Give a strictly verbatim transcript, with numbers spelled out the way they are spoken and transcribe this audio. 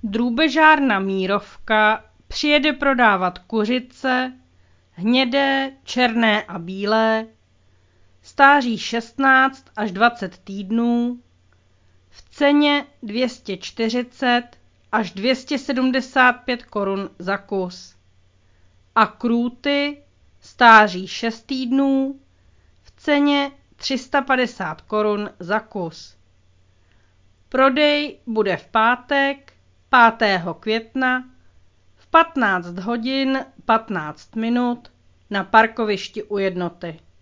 Drůbežárna Mírovka přijede prodávat kuřice, hnědé, černé a bílé, stáří šestnáct až dvacet týdnů, v ceně dvě stě čtyřicet až dvě stě sedmdesát pět korun za kus. A krůty stáří šest týdnů, v ceně tři sta padesát korun za kus. Prodej bude v pátek pátého května v patnáct hodin patnáct minut na parkovišti u Jednoty.